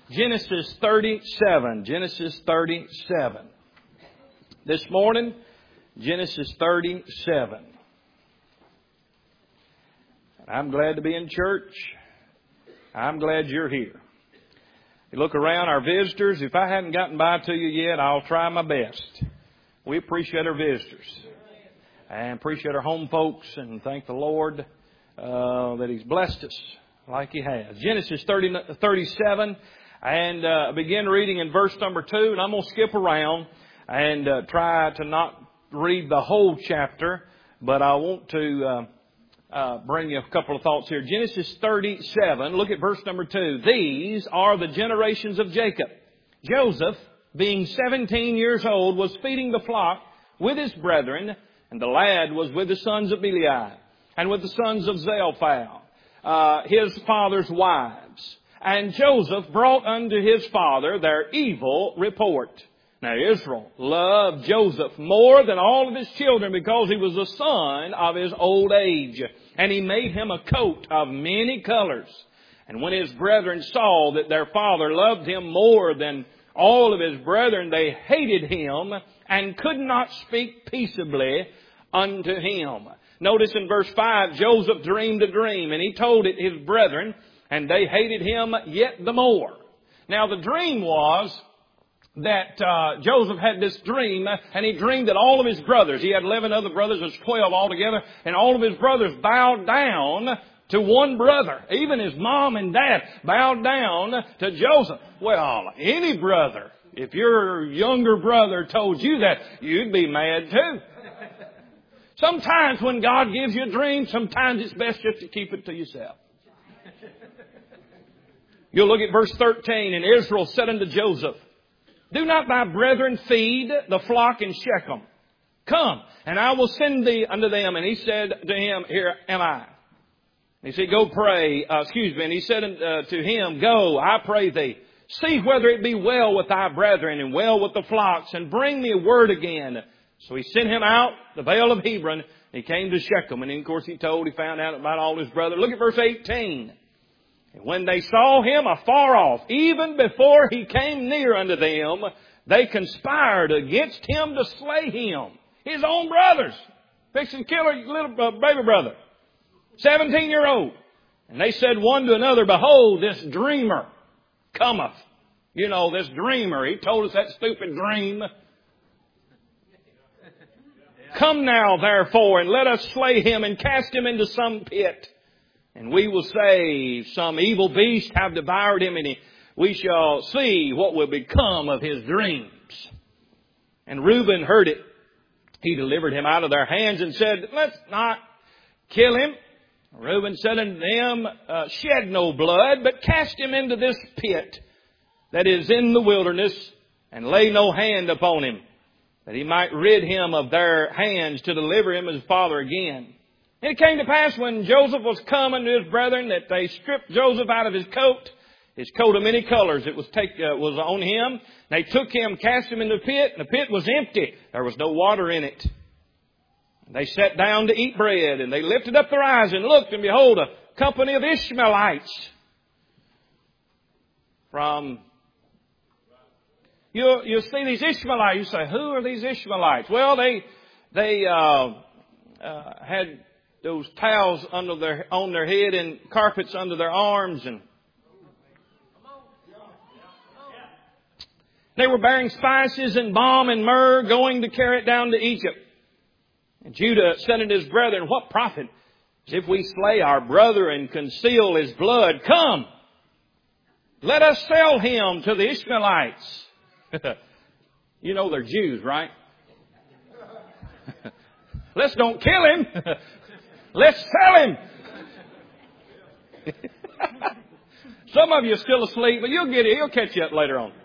Genesis 37. Genesis 37. This morning, Genesis 37. I'm glad to be in church. I'm glad you're here. You look around, our visitors. If I hadn't gotten by to you yet, I'll try my best. We appreciate our visitors and appreciate our home folks and thank the Lord that He's blessed us like He has. Genesis 37. And begin reading in verse number 2. And I'm going to skip around and try to not read the whole chapter. But I want to bring you a couple of thoughts here. Genesis 37. Look at verse number 2. These are the generations of Jacob. Joseph, being 17 years old, was feeding the flock with his brethren. And the lad was with the sons of Belial and with the sons of Zalphal, his father's wives. And Joseph brought unto his father their evil report. Now Israel loved Joseph more than all of his children because he was the son of his old age. And he made him a coat of many colors. And when his brethren saw that their father loved him more than all of his brethren, they hated him and could not speak peaceably unto him. Notice in verse 5, Joseph dreamed a dream, and he told it his brethren, and they hated him yet the more. Now the dream was that Joseph had this dream, and he dreamed that all of his brothers, he had 11 other brothers, there's 12 altogether, and all of his brothers bowed down to one brother. Even his mom and dad bowed down to Joseph. Well, any brother, if your younger brother told you that, you'd be mad too. Sometimes when God gives you a dream, sometimes it's best just to keep it to yourself. You'll look at verse 13. And Israel said unto Joseph, do not thy brethren feed the flock in Shechem? Come, and I will send thee unto them. And he said to him, here am I. And he said, go pray. And he said to him, go, I pray thee. See whether it be well with thy brethren and well with the flocks, and bring me a word again. So he sent him out, the Vale of Hebron. He came to Shechem. And of course he found out about all his brothers. Look at verse 18. And when they saw him afar off, even before he came near unto them, they conspired against him to slay him. His own brothers. Fixing to kill her little baby brother. 17-year-old. And they said one to another, behold, this dreamer cometh. You know, this dreamer. He told us that stupid dream. Come now, therefore, and let us slay him and cast him into some pit. And we will say, some evil beast have devoured him, and we shall see what will become of his dreams. And Reuben heard it. He delivered him out of their hands and said, let's not kill him. Reuben said unto them, shed no blood, but cast him into this pit that is in the wilderness, and lay no hand upon him, that he might rid him of their hands to deliver him his father again. And it came to pass when Joseph was come unto his brethren that they stripped Joseph out of his coat of many colors. It was on him. They took him, cast him into the pit, and the pit was empty. There was no water in it. They sat down to eat bread, and they lifted up their eyes and looked, and behold, a company of Ishmaelites from... You'll see these Ishmaelites. You say, who are these Ishmaelites? Well, they had those towels on their head and carpets under their arms, and they were bearing spices and balm and myrrh, going to carry it down to Egypt. And Judah said unto his brethren, what profit if we slay our brother and conceal his blood? Come, let us sell him to the Ishmaelites. You know they're Jews, right? Let's don't kill him. Let's sell him. Some of you are still asleep, but you'll get it. He'll catch you up later on.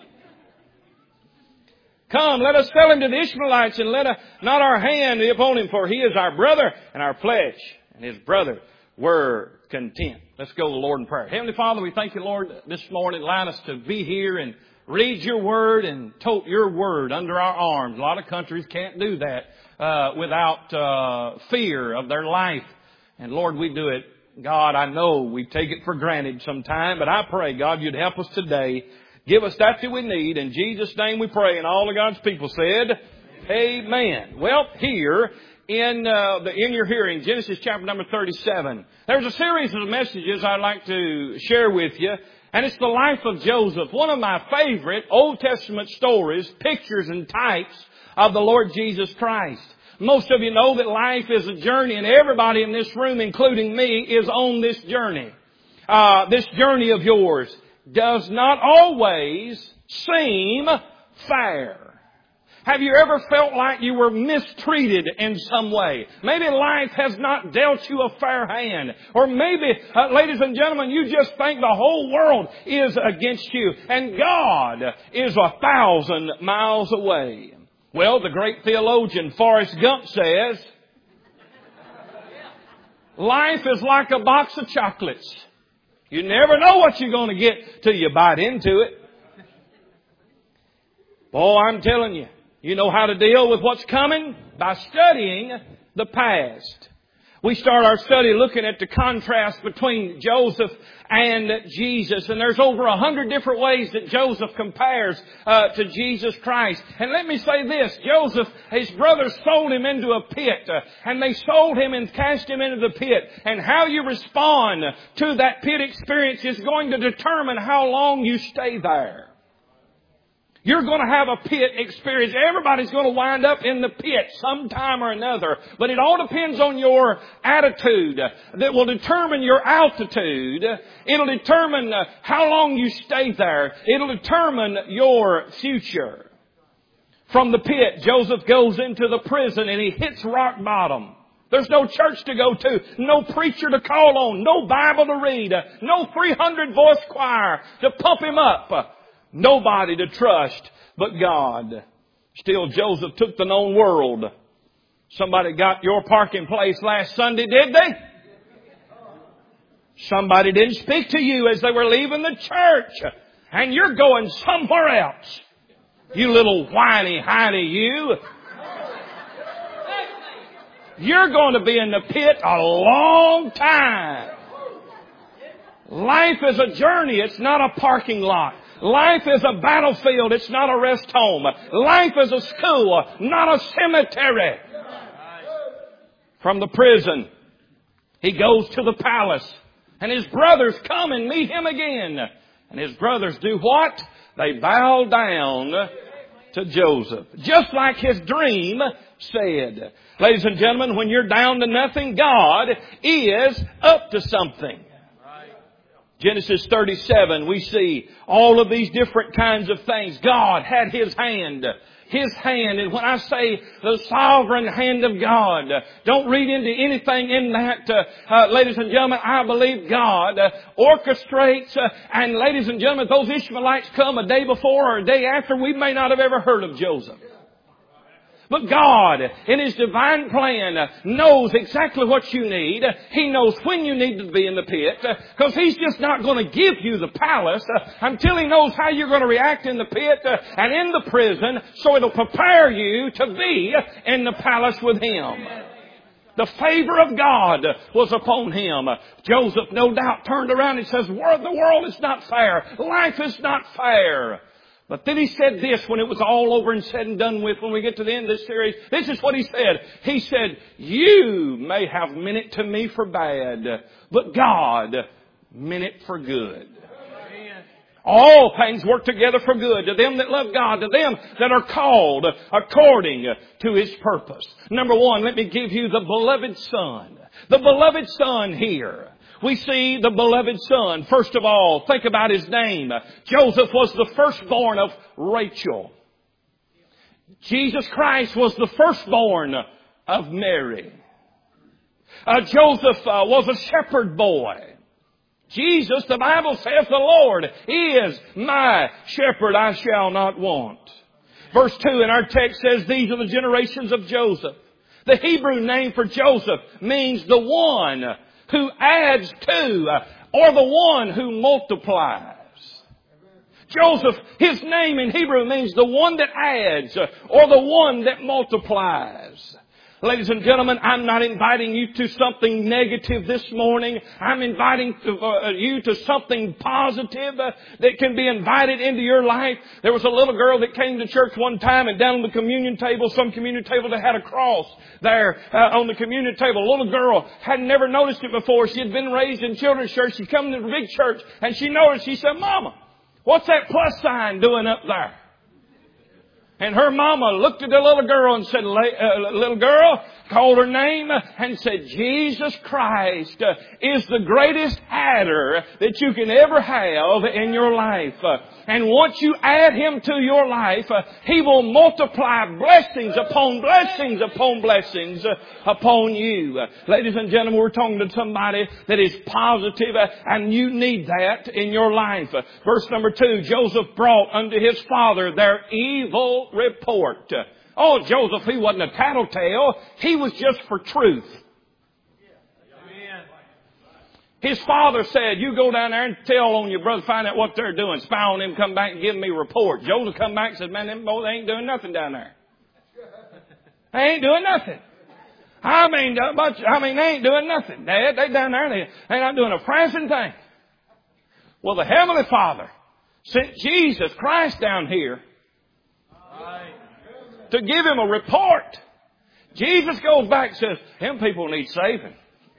Come, let us sell him to the Ishmaelites, and let not our hand be upon him, for he is our brother and our flesh. And his brother were content. Let's go to the Lord in prayer. Heavenly Father, we thank you, Lord, this morning, allowing us to be here and read your word and tote your word under our arms. A lot of countries can't do that without fear of their life. And Lord, we do it God, I know we take it for granted sometime, but I pray, God, you'd help us today. Give us that we need. In Jesus' name we pray. And all of God's people said, Amen. Well, here in your hearing, Genesis chapter number 37, there's a series of messages I'd like to share with you. And it's the life of Joseph, one of my favorite Old Testament stories, pictures and types of the Lord Jesus Christ. Most of you know that life is a journey, and everybody in this room, including me, is on this journey. This journey of yours does not always seem fair. Have you ever felt like you were mistreated in some way? Maybe life has not dealt you a fair hand. Or maybe, ladies and gentlemen, you just think the whole world is against you and God is 1,000 miles away. Well, the great theologian Forrest Gump says, life is like a box of chocolates. You never know what you're going to get till you bite into it. Boy, I'm telling you, you know how to deal with what's coming? By studying the past. We start our study looking at the contrast between Joseph and Jesus. And there's over 100 different ways that Joseph compares to Jesus Christ. And let me say this. Joseph, his brothers sold him into a pit. And they sold him and cast him into the pit. And how you respond to that pit experience is going to determine how long you stay there. You're going to have a pit experience. Everybody's going to wind up in the pit sometime or another. But it all depends on your attitude that will determine your altitude. It'll determine how long you stay there. It'll determine your future. From the pit, Joseph goes into the prison and he hits rock bottom. There's no church to go to, no preacher to call on, no Bible to read, no 300-voice choir to pump him up. Nobody to trust but God. Still, Joseph took the known world. Somebody got your parking place last Sunday, did they? Somebody didn't speak to you as they were leaving the church. And you're going somewhere else. You little whiny hiney you. You're going to be in the pit a long time. Life is a journey. It's not a parking lot. Life is a battlefield. It's not a rest home. Life is a school, not a cemetery. From the prison, he goes to the palace. And his brothers come and meet him again. And his brothers do what? They bow down to Joseph. Just like his dream said. Ladies and gentlemen, when you're down to nothing, God is up to something. Genesis 37, we see all of these different kinds of things. God had His hand. His hand. And when I say the sovereign hand of God, don't read into anything in that. Ladies and gentlemen, I believe God orchestrates. And ladies and gentlemen, those Ishmaelites come a day before or a day after. We may not have ever heard of Joseph. But God, in His divine plan, knows exactly what you need. He knows when you need to be in the pit. Because He's just not going to give you the palace until He knows how you're going to react in the pit and in the prison. So it'll prepare you to be in the palace with Him. The favor of God was upon him. Joseph, no doubt, turned around and says, the world is not fair. Life is not fair. But then he said this when it was all over and said and done with, when we get to the end of this series. This is what he said. He said, you may have meant it to me for bad, but God meant it for good. All things work together for good to them that love God, to them that are called according to His purpose. Number one, let me give you the beloved Son. The beloved Son here. We see the beloved Son. First of all, think about His name. Joseph was the firstborn of Rachel. Jesus Christ was the firstborn of Mary. Joseph was a shepherd boy. Jesus, the Bible says, the Lord is my shepherd, I shall not want. Verse 2 in our text says, these are the generations of Joseph. The Hebrew name for Joseph means the one who adds to, or the one who multiplies. Joseph, his name in Hebrew means the one that adds, or the one that multiplies. Ladies and gentlemen, I'm not inviting you to something negative this morning. I'm inviting you to something positive that can be invited into your life. There was a little girl that came to church one time, and down on the communion table, some communion table, they had a cross there on the communion table. A little girl had never noticed it before. She had been raised in children's church. She come to the big church, and she noticed. She said, "Mama, what's that plus sign doing up there?" And her mama looked at the little girl and said, little girl, called her name and said, "Jesus Christ is the greatest adder that you can ever have in your life. And once you add Him to your life, He will multiply blessings upon blessings upon blessings upon you." Ladies and gentlemen, we're talking to somebody that is positive, and you need that in your life. Verse number 2, Joseph brought unto his father their evil report. Oh, Joseph, he wasn't a tattletale. He was just for truth. His father said, "You go down there and tell on your brother, find out what they're doing. Spy on them, come back and give me a report." Joseph come back and said, "Man, them boys ain't doing nothing down there. They ain't doing nothing. I mean, they ain't doing nothing. They down there, they're not doing a frazzing thing." Well, the Heavenly Father sent Jesus Christ down here to give him a report. Jesus goes back and says, "Them people need saving.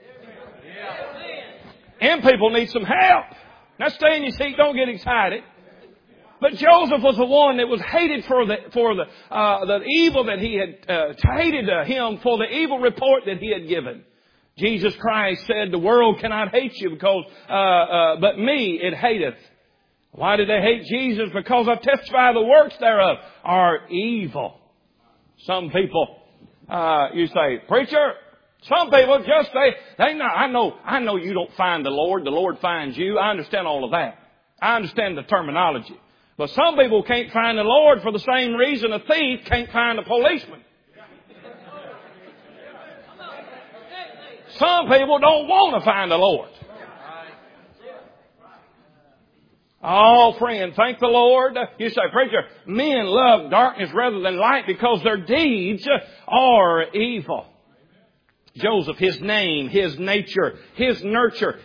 Them people need some help." Now stay in your seat, don't get excited. But Joseph was the one that was hated for the evil that he had, hated him for the evil report that he had given. Jesus Christ said, "The world cannot hate you because, but me it hateth." Why did they hate Jesus? Because I testify the works thereof are evil. Some people, you say, "Preacher," some people just they know. I know you don't find the Lord finds you. I understand all of that. I understand the terminology. But some people can't find the Lord for the same reason a thief can't find a policeman. Some people don't want to find the Lord. Oh, friend, thank the Lord. You say, "Preacher, men love darkness rather than light because their deeds are evil." Joseph, his name, his nature, his nurture,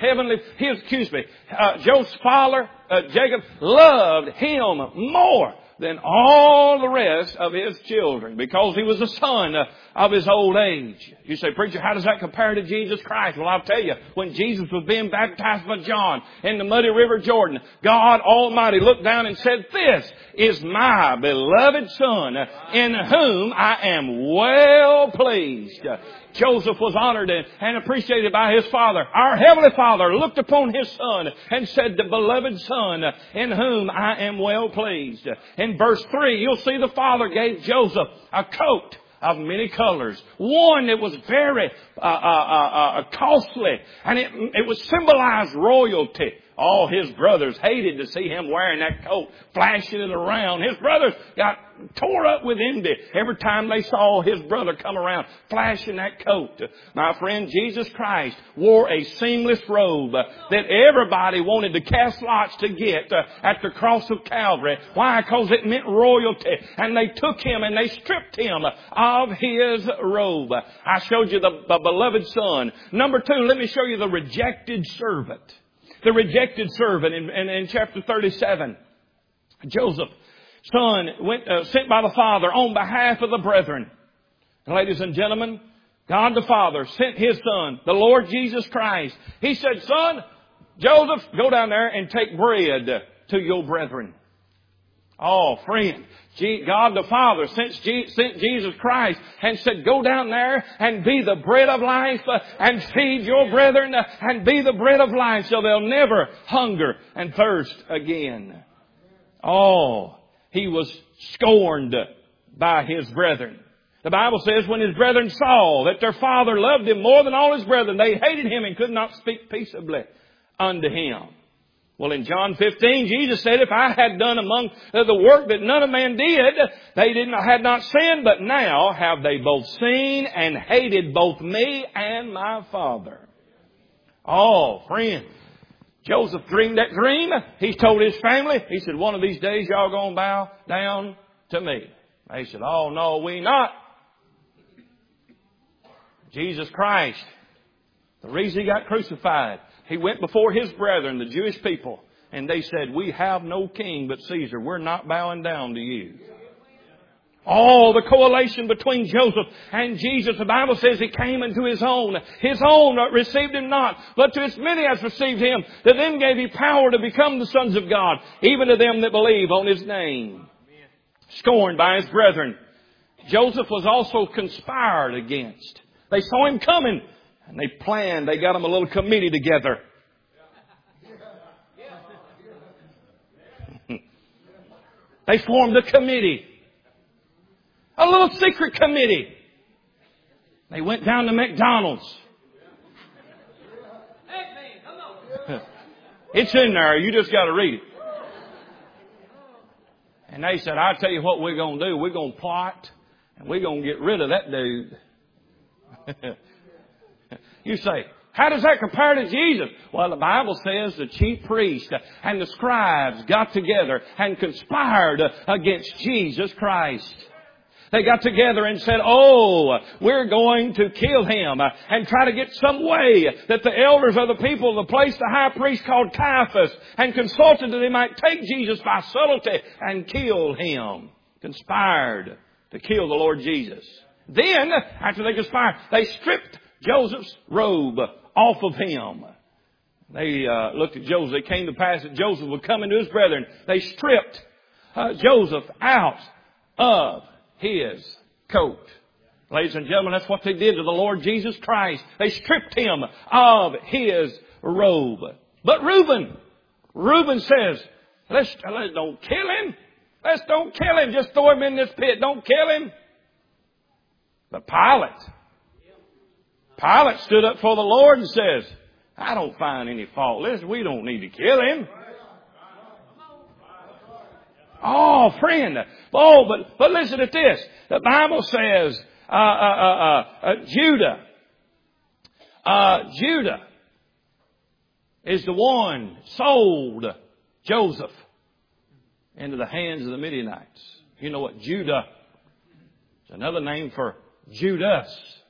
Joseph's father, Jacob, loved him more than all the rest of his children because he was the son of his old age. You say, "Preacher, how does that compare to Jesus Christ?" Well, I'll tell you, when Jesus was being baptized by John in the muddy river Jordan, God Almighty looked down and said, "This is my beloved Son in whom I am well pleased." Joseph was honored and appreciated by his father. Our Heavenly Father looked upon his son and said, "The beloved Son in whom I am well pleased." In verse 3, you'll see the father gave Joseph a coat of many colors. One that was very costly, and it was symbolized royalty. All his brothers hated to see him wearing that coat, flashing it around. His brothers got tore up with envy every time they saw his brother come around flashing that coat. My friend, Jesus Christ wore a seamless robe that everybody wanted to cast lots to get at the cross of Calvary. Why? Because it meant royalty. And they took him and they stripped him of his robe. I showed you the beloved son. Number 2, let me show you the rejected servant. The rejected servant in chapter 37. Joseph, son, sent by the Father on behalf of the brethren. And ladies and gentlemen, God the Father sent His Son, the Lord Jesus Christ. He said, "Son, Joseph, go down there and take bread to your brethren." Oh, friend, God the Father sent Jesus Christ and said, "Go down there and be the bread of life and feed your brethren and be the bread of life so they'll never hunger and thirst again." Oh, he was scorned by his brethren. The Bible says when his brethren saw that their father loved him more than all his brethren, they hated him and could not speak peaceably unto him. Well, in John 15, Jesus said, "If I had done among the work that none of man did, they had not sinned, but now have they both seen and hated both me and my Father." Oh, friend, Joseph dreamed that dream. He told his family, he said, "One of these days y'all going to bow down to me." They said, "Oh, no, we not." Jesus Christ, the reason He got crucified, He went before His brethren, the Jewish people, and they said, we have no king but Caesar. We're not bowing down to you. All the correlation between Joseph and Jesus. The Bible says He came into His own. His own received Him not. But to as many as received Him, to them gave He power to become the sons of God, even to them that believe on His name. Scorned by His brethren. Joseph was also conspired against. They saw him coming, and they planned. They got him a little committee together. They formed a committee. A little secret committee. They went down to McDonald's. It's in there. You just got to read it. And they said, I'll tell you what we're going to do. We're going to plot and we're going to get rid of that dude. You say, how does that compare to Jesus? Well, the Bible says the chief priest and the scribes got together and conspired against Jesus Christ. They got together and said, we're going to kill Him and try to get some way that the elders of the people of the place, the high priest called Caiaphas, and consulted that they might take Jesus by subtlety and kill Him. Conspired to kill the Lord Jesus. Then, after they conspired, they stripped Joseph's robe off of him. They looked at Joseph. It came to pass that Joseph would come into his brethren. They stripped Joseph out of his coat. Ladies and gentlemen, that's what they did to the Lord Jesus Christ. They stripped Him of His robe. But Reuben says, let's don't kill Him. Let's don't kill Him. Just throw Him in this pit. Don't kill Him. But Pilate stood up for the Lord and says, I don't find any fault. Listen, we don't need to kill Him. Oh, friend. Oh, but listen to this. The Bible says, Judah is the one sold Joseph into the hands of the Midianites. You know what Judah is another name for Judas.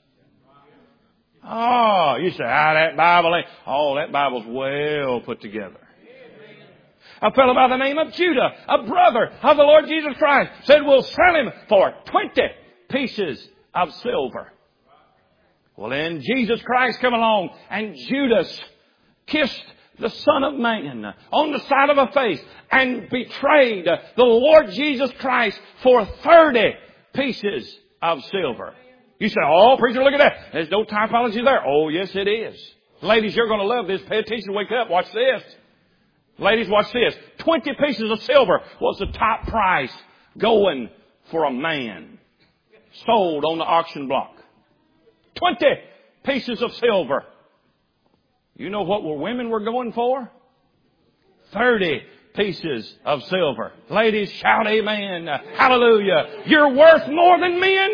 Oh, you say, that Bible ain't. Oh, that Bible's well put together. A fellow by the name of Judah, a brother of the Lord Jesus Christ, said, we'll sell Him for 20 pieces of silver. Well, then Jesus Christ come along and Judas kissed the Son of Man on the side of a face and betrayed the Lord Jesus Christ for 30 pieces of silver. You say, preacher, look at that. There's no typology there. Oh, yes, it is. Ladies, you're going to love this. Pay attention. Wake up. Watch this. Ladies, watch this. 20 pieces of silver was the top price going for a man. Sold on the auction block. 20 pieces of silver. You know what women were going for? 30 pieces of silver. Ladies, shout amen. Hallelujah. You're worth more than men.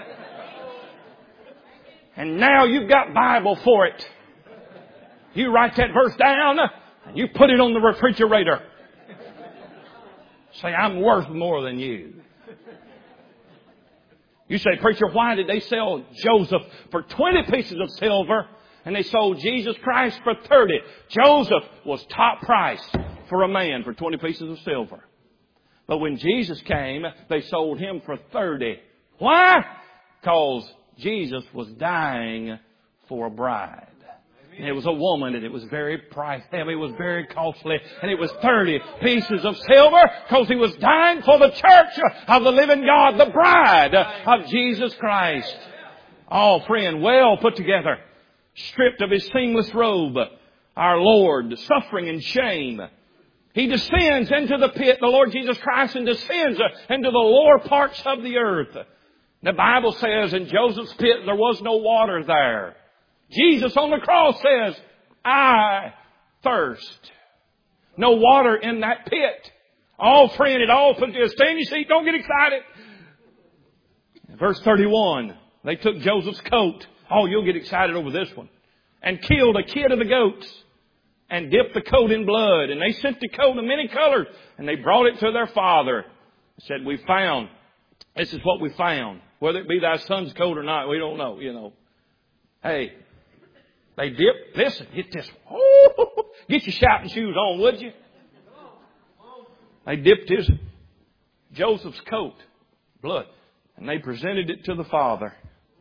And now you've got Bible for it. You write that verse down and you put it on the refrigerator. Say, I'm worth more than you. You say, preacher, why did they sell Joseph for 20 pieces of silver and they sold Jesus Christ for 30? Joseph was top price for a man for 20 pieces of silver. But when Jesus came, they sold Him for 30. Why? Because Jesus was dying for a bride. And it was a woman, and it was very pricey. It was very costly. And it was 30 pieces of silver because He was dying for the church of the living God, the bride of Jesus Christ. Oh, friend, well put together. Stripped of His seamless robe, our Lord, suffering and shame. He descends into the pit, the Lord Jesus Christ, and descends into the lower parts of the earth. The Bible says in Joseph's pit there was no water there. Jesus on the cross says, I thirst. No water in that pit. All friend, it all put together. Stay in your seat. Don't get excited. Verse 31. They took Joseph's coat. Oh, you'll get excited over this one. And killed a kid of the goats. And dipped the coat in blood. And they sent the coat of many colors. And they brought it to their father. Said, this is what we found. Whether it be thy son's coat or not, we don't know, Hey, they dipped. Listen, get this. Oh, get your shouting shoes on, would you? They dipped Joseph's coat, blood, and they presented it to the Father.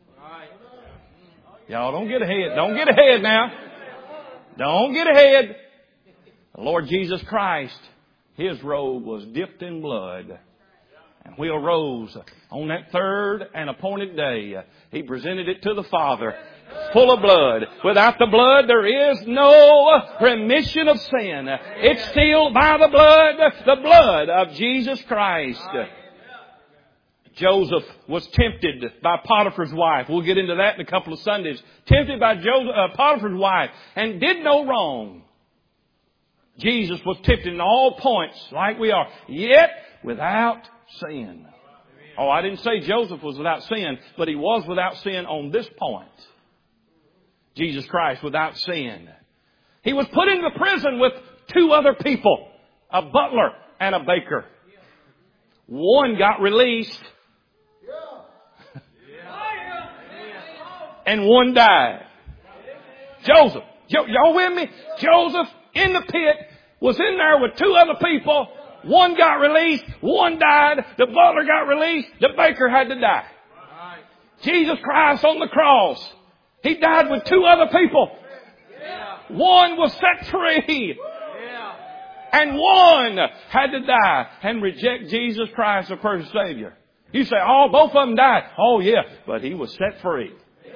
Y'all don't get ahead. Don't get ahead now. Don't get ahead. The Lord Jesus Christ, His robe was dipped in blood. And when He arose on that third and appointed day, He presented it to the Father, full of blood. Without the blood, there is no remission of sin. It's still by the blood of Jesus Christ. Joseph was tempted by Potiphar's wife. We'll get into that in a couple of Sundays. Tempted by Potiphar's wife and did no wrong. Jesus was tempted in all points like we are, yet without sin. Oh, I didn't say Joseph was without sin, but he was without sin on this point. Jesus Christ without sin. He was put into prison with two other people, a butler and a baker. One got released and one died. Joseph. Y'all with me? Joseph in the pit was in there with two other people. One got released. One died. The butler got released. The baker had to die. Jesus Christ on the cross. He died with two other people. One was set free. And one had to die and reject Jesus Christ as personal Savior. You say, oh, both of them died. Oh, yeah. But he was set free.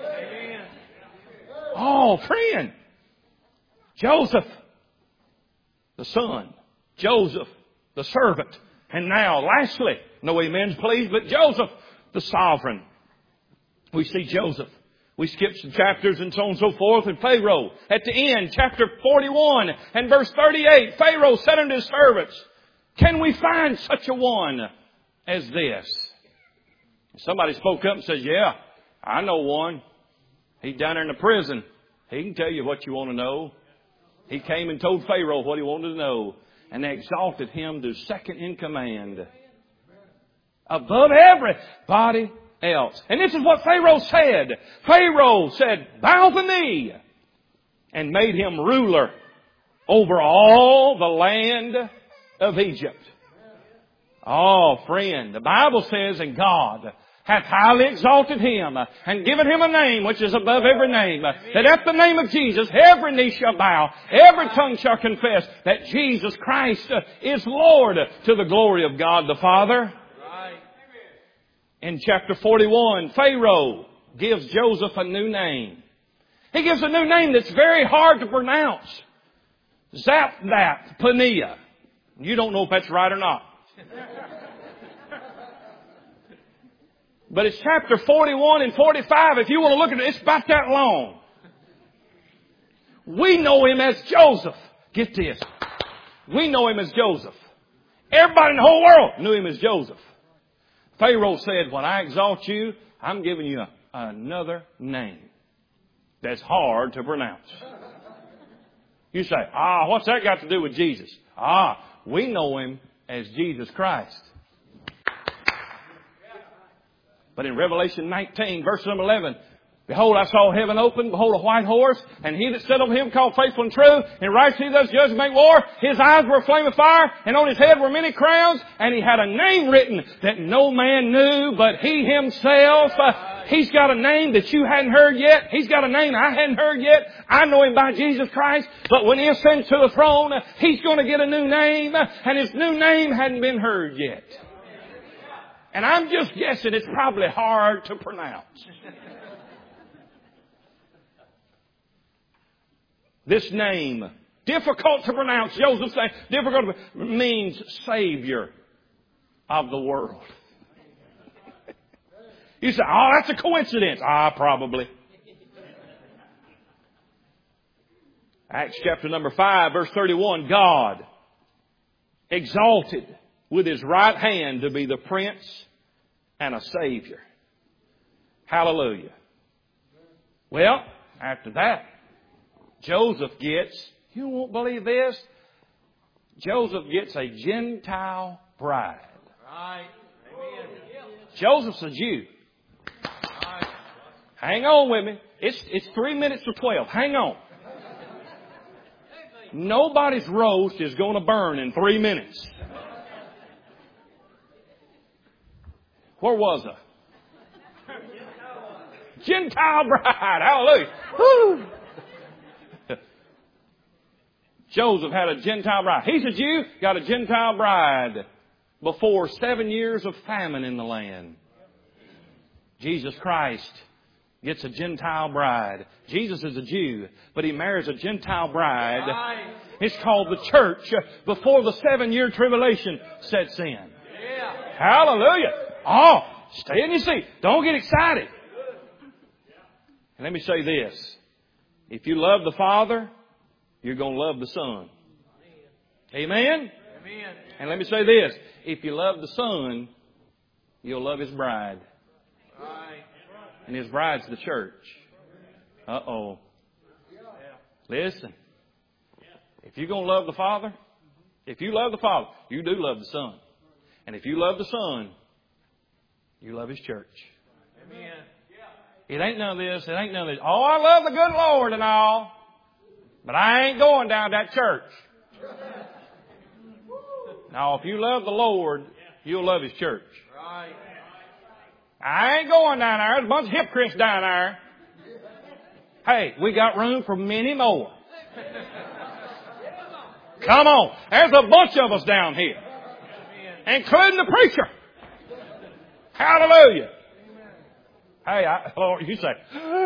Oh, friend. Joseph, the son. Joseph, the servant. And now, lastly, no amens please, but Joseph, the sovereign. We see Joseph. We skip some chapters and so on and so forth. And Pharaoh, at the end, chapter 41 and verse 38, Pharaoh said unto his servants, can we find such a one as this? Somebody spoke up and said, yeah, I know one. He's down there in the prison. He can tell you what you want to know. He came and told Pharaoh what he wanted to know. And they exalted him to second in command above everybody else. And this is what Pharaoh said. Pharaoh said, bow the knee, and made him ruler over all the land of Egypt. Oh, friend, the Bible says, and God hath highly exalted him and given him a name which is above every name, that at the name of Jesus every knee shall bow, every tongue shall confess that Jesus Christ is Lord, to the glory of God the Father. In chapter 41, Pharaoh gives Joseph a new name. He gives a new name that's very hard to pronounce. Zaphat-Paneah. You don't know if that's right or not. But it's chapter 41 and 45. If you want to look at it, it's about that long. We know him as Joseph. Get this. We know him as Joseph. Everybody in the whole world knew him as Joseph. Pharaoh said, when I exalt you, I'm giving you another name that's hard to pronounce. You say, what's that got to do with Jesus? We know him as Jesus Christ. But in Revelation 19, verse number 11, behold, I saw heaven open, behold, a white horse, and he that sat on him called Faithful and True, and righteous he does judge and make war. His eyes were a flame of fire, and on his head were many crowns, and he had a name written that no man knew but he himself. He's got a name that you hadn't heard yet. He's got a name I hadn't heard yet. I know him by Jesus Christ, but when he ascends to the throne, he's going to get a new name, and his new name hadn't been heard yet. And I'm just guessing it's probably hard to pronounce. This name, difficult to pronounce, Joseph's name, difficult to, means Savior of the world. You say, that's a coincidence. Probably. Acts chapter number 5, verse 31, God exalted with his right hand to be the Prince and a Savior. Hallelujah. Well, after that, Joseph gets, you won't believe this, Joseph gets a Gentile bride. Right. Joseph's a Jew. Hang on with me. It's 3 minutes to 12. Hang on. Nobody's roast is going to burn in 3 minutes. Where was I? Gentile bride. Hallelujah. Woo. Joseph had a Gentile bride. He's a Jew, got a Gentile bride before 7 years of famine in the land. Jesus Christ gets a Gentile bride. Jesus is a Jew, but He marries a Gentile bride. It's called the church before the 7-year tribulation sets in. Hallelujah. Oh, stay in your seat. Don't get excited. And let me say this. If you love the Father, you're going to love the Son. Amen? And let me say this. If you love the Son, you'll love His bride. And His bride's the church. Uh-oh. Listen. If you're going to love the Father, if you love the Father, you do love the Son. And if you love the Son, you love His church. Amen. It ain't none of this. It ain't none of this. Oh, I love the good Lord and all. But I ain't going down that church. Now, if you love the Lord, you'll love His church. I ain't going down there. There's a bunch of hypocrites down there. Hey, we got room for many more. Come on. There's a bunch of us down here. Including the preacher. Hallelujah. Hey, Lord, you say,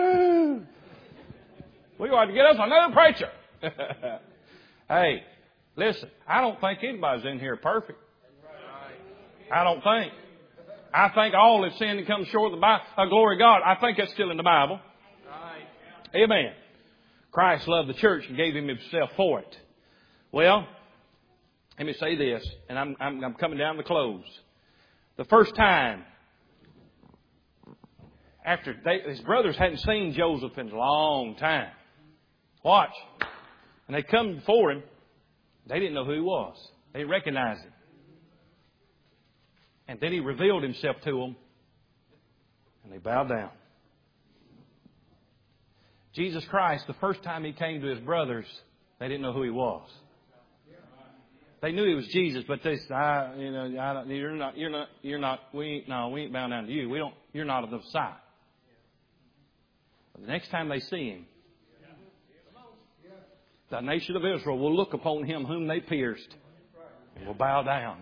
we ought to get us another preacher. Hey, listen, I don't think anybody's in here perfect. I don't think. I think all have sinned and come short of the glory of God. I think that's still in the Bible. Amen. Christ loved the church and gave Himself for it. Well, let me say this, and I'm coming down to close. The first time, after his brothers hadn't seen Joseph in a long time. Watch. And they come before him. They didn't know who he was. They didn't recognize him. And then he revealed himself to them. And they bowed down. Jesus Christ, the first time He came to His brothers, they didn't know who He was. They knew He was Jesus, but they said, we ain't bowing down to you. You're not of the side. But the next time they see Him, the nation of Israel will look upon Him whom they pierced and will bow down.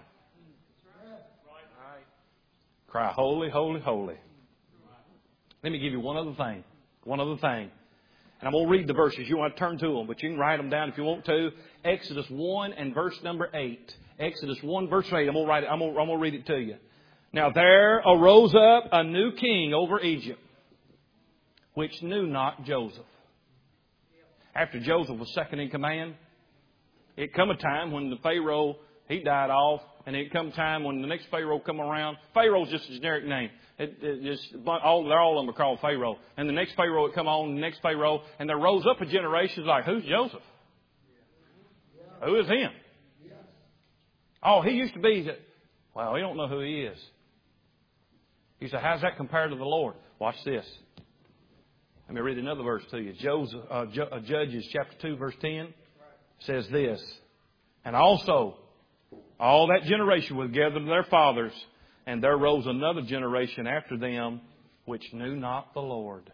Cry, holy, holy, holy. Let me give you one other thing. One other thing. And I'm going to read the verses. You want to turn to them, but you can write them down if you want to. Exodus 1 and verse number 8. Exodus 1 verse 8. I'm going to read it to you. Now there arose up a new king over Egypt, which knew not Joseph. After Joseph was second in command, it come a time when the Pharaoh, he died off, and it come a time when the next Pharaoh come around. Pharaoh's just a generic name. All of them are called Pharaoh. And the next Pharaoh would come on, the next Pharaoh, and there rose up a generation like, who's Joseph? Who is him? Oh, he used to be. Well, we don't know who he is. You say, how's that compared to the Lord? Watch this. Let me read another verse to you. Judges chapter 2 verse 10 says this. And also, all that generation was gathered to their fathers, and there rose another generation after them, which knew not the Lord.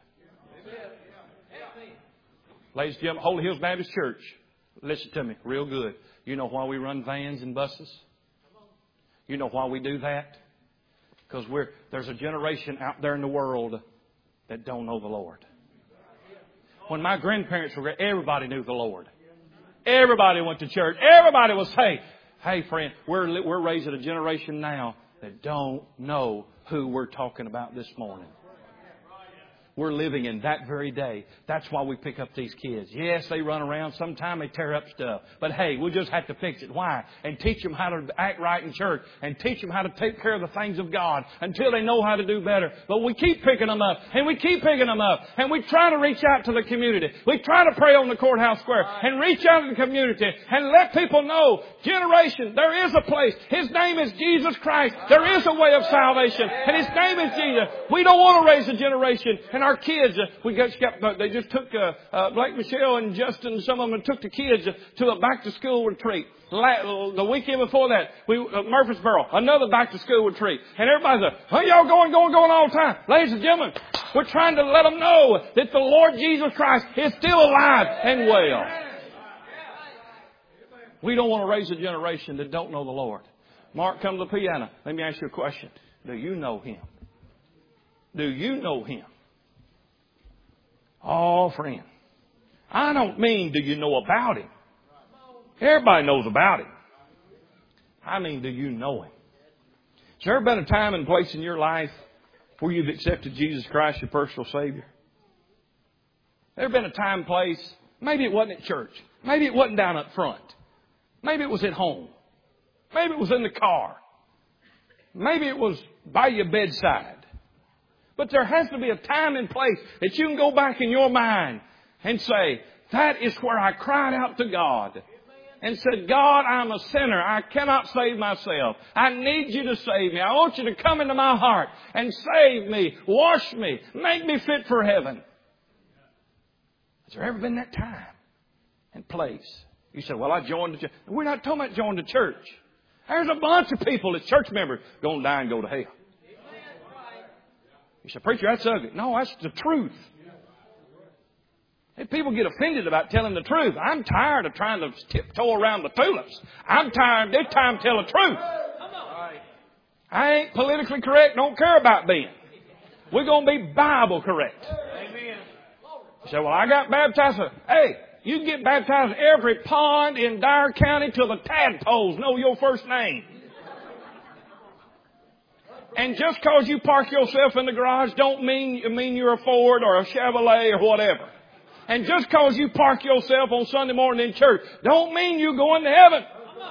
Ladies and gentlemen, Holy Hills Baptist Church, listen to me real good. You know why we run vans and buses? You know why we do that? Because there's a generation out there in the world that don't know the Lord. When my grandparents were there, everybody knew the Lord. Everybody went to church. Everybody was saved. Hey, friend, we're raising a generation now that don't know who we're talking about this morning. We're living in that very day. That's why we pick up these kids. Yes, they run around. Sometimes they tear up stuff. But hey, we'll just have to fix it. Why? And teach them how to act right in church. And teach them how to take care of the things of God until they know how to do better. But we keep picking them up. And we keep picking them up. And we try to reach out to the community. We try to pray on the courthouse square. And reach out to the community. And let people know, generation, there is a place. His name is Jesus Christ. There is a way of salvation. And His name is Jesus. We don't want to raise a generation. And our kids, they just took Blake, Michelle, and Justin, some of them took the kids to a back-to-school retreat. The weekend before that, Murfreesboro, another back-to-school retreat. And everybody's like, hey, y'all going all the time. Ladies and gentlemen, we're trying to let them know that the Lord Jesus Christ is still alive and well. We don't want to raise a generation that don't know the Lord. Mark, come to the piano. Let me ask you a question. Do you know Him? Do you know Him? Oh, friend. I don't mean do you know about Him. Everybody knows about Him. I mean, do you know Him? Has there ever been a time and place in your life where you've accepted Jesus Christ, your personal Savior? There been a time and place, maybe it wasn't at church. Maybe it wasn't down up front. Maybe it was at home. Maybe it was in the car. Maybe it was by your bedside. But there has to be a time and place that you can go back in your mind and say, that is where I cried out to God and said, God, I'm a sinner. I cannot save myself. I need you to save me. I want you to come into my heart and save me, wash me, make me fit for heaven. Has there ever been that time and place? You say, well, I joined the church. We're not talking about joining the church. There's a bunch of people as church members going to die and go to hell. You say, preacher, that's ugly. No, that's the truth. If people get offended about telling the truth, I'm tired of trying to tiptoe around the tulips. I'm tired this time to tell the truth. I ain't politically correct, don't care about being. We're going to be Bible correct. You say, well, I got baptized. Hey, you can get baptized in every pond in Dyer County till the tadpoles know your first name. And just because you park yourself in the garage don't mean you're a Ford or a Chevrolet or whatever. And just because you park yourself on Sunday morning in church don't mean you're going to heaven.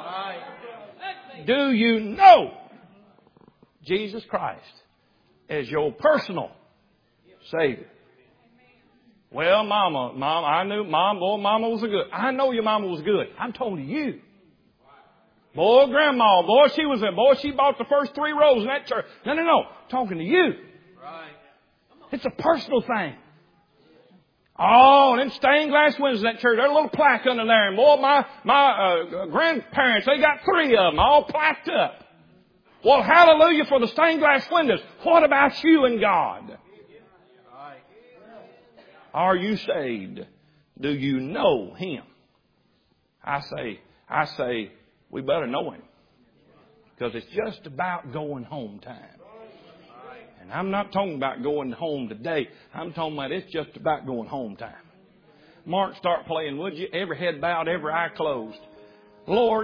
Do you know Jesus Christ as your personal Savior? Well, Mama, I knew Mama was good. I know your Mama was good. I'm talking to you. Boy, Grandma, boy, she bought the first 3 rows in that church. No. I'm talking to you. It's a personal thing. Oh, them stained glass windows in that church. There's a little plaque under there. And boy, my grandparents, they got 3 of them all plaqued up. Well, hallelujah for the stained glass windows. What about you and God? Are you saved? Do you know Him? I say, we better know Him. Because it's just about going home time. And I'm not talking about going home today. I'm talking about it's just about going home time. Mark, start playing, would you? Every head bowed, every eye closed. Lord,